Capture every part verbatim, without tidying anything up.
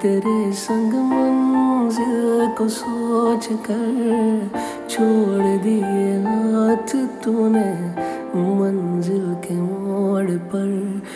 तेरे संग मंजिल को सोच कर छोड़ दिए हाथ तूने मंजिल के मोड़ पर।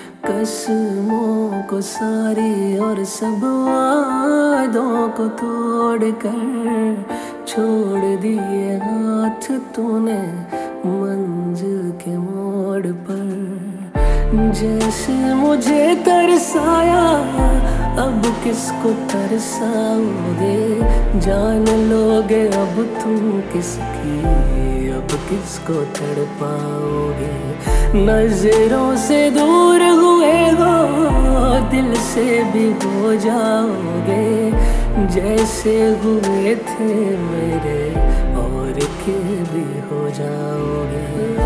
कसमों को सारी और सब वादों को तोड़ कर छोड़ दिए हाथ तूने मंजिल के मोड़ पर। जैसे मुझे तरसाया अब किसको तरसाओगे, जान लोगे अब तुम किसकी, अब किसको तड़पाओगे। नजरों से दूर हुए हो दिल से भी हो जाओगे, जैसे हुए थे मेरे और के भी हो जाओगे।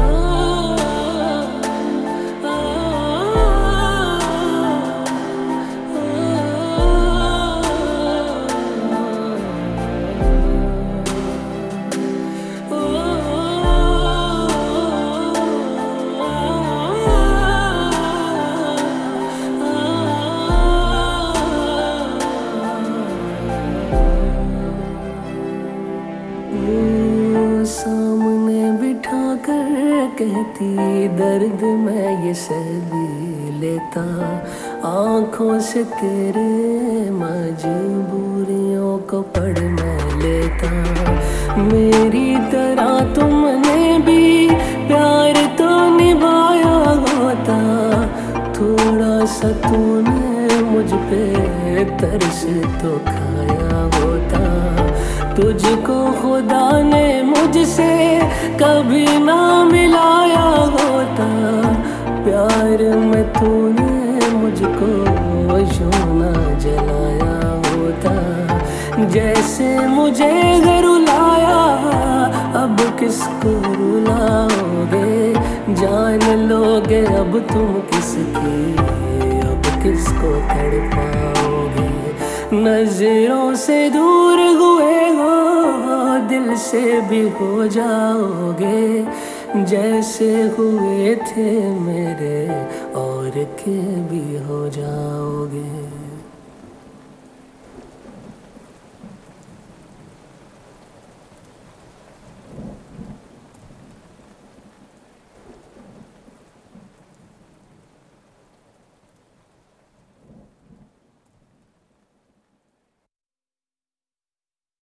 सामने बिठा कर कहती दर्द मैं ये सह भी लेता, आँखों से तेरे मजबूरियों को पढ़ मैं लेता। मेरी तरह तुमने भी प्यार तो निभाया होता, थोड़ा सा तूने मुझ पे तरस तो खाया होता। तुझको खुदा ने मुझसे कभी ना मिलाया होता, प्यार में तूने मुझको यूं ना जलाया होता। जैसे मुझे घर रुलाया अब किसको रुलाओगे, जान लोगे अब तुम किसकी, अब किसको तड़पाओगे। नजरों से दूर हुए हो दिल से भी हो जाओगे, जैसे हुए थे मेरे और के भी हो जाओगे।